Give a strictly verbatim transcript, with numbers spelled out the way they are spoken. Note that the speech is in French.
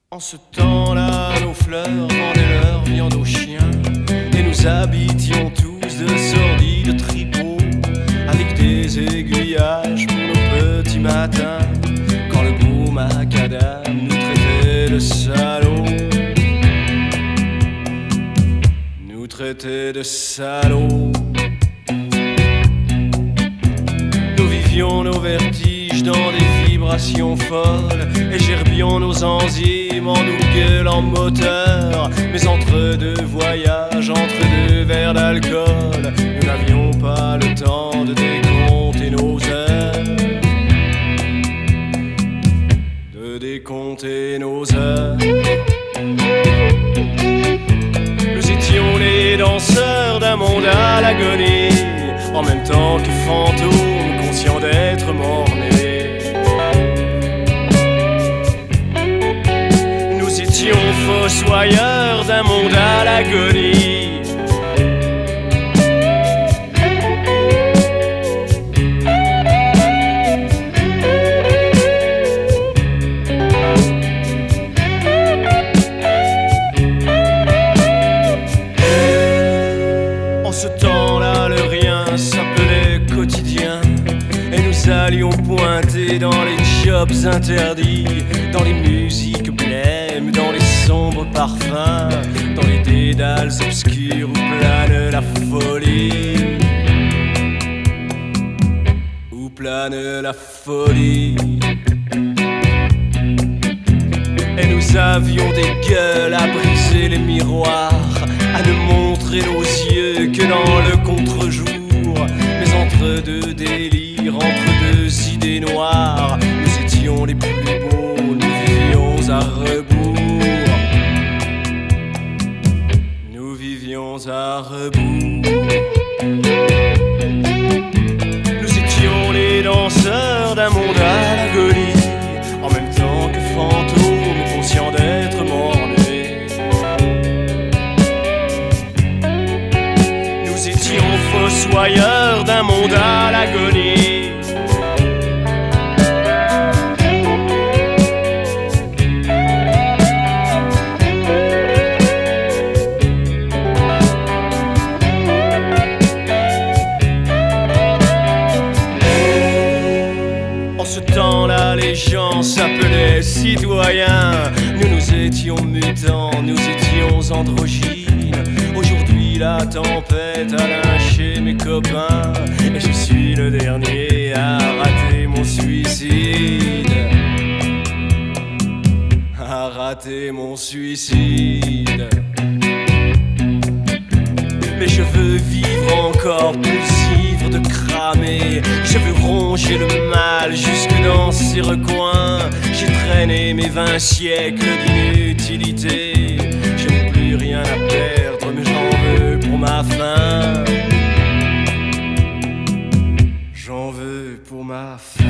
En ce temps-là, nos fleurs vendaient leur viande aux chiens, et nous habitions tous de sordides tripots, avec des aiguillages pour nos petits matins, quand le beau macadam nous traitait de salauds. Nous traitait de salauds. Nous vivions nos vertiges dans des vibrations folles, et gerbions nos enzymes en nous gueulant moteur. Mais entre deux voyages, entre deux verres d'alcool, nous n'avions pas le temps de décompter nos heures, de décompter nos heures. Nous étions les danseurs d'un monde à l'agonie, en même temps que fantômes conscients d'être morts-nés. Nous étions fossoyeurs d'un monde à l'agonie. En ce temps-là, le rien s'appelait quotidien, et nous allions pointer dans les jobs interdits, dans les musiques blêmes, dans les sombres parfums, dans les dédales obscurs où plane la folie, où plane la folie. Et nous avions des gueules à briser les miroirs, à ne montrer nos yeux que dans le contre-jour. Mais entre deux délires, entre deux idées noires, nous étions les plus beaux, nous vivions à rebours. Nous vivions à rebours. Nous étions les danseurs d'un monde à l'agonie, en même temps que fantômes conscients d'être morts-nés. Nous étions fossoyeurs d'un monde à l'agonie. En ce temps-là, les gens s'appelaient citoyens. Nous, nous étions mutants, nous étions androgynes. Aujourd'hui, la tempête a lynché mes copains, et je suis le dernier à rater mon suicide. À rater mon suicide. Mais je veux vivre encore, plus ivre de cramer. Je veux ronger le mal jusque dans ses recoins. J'ai traîné mes vingt siècles d'inutilité. Je n'ai plus rien à perdre, mais j'en veux pour ma faim. J'en veux pour ma faim.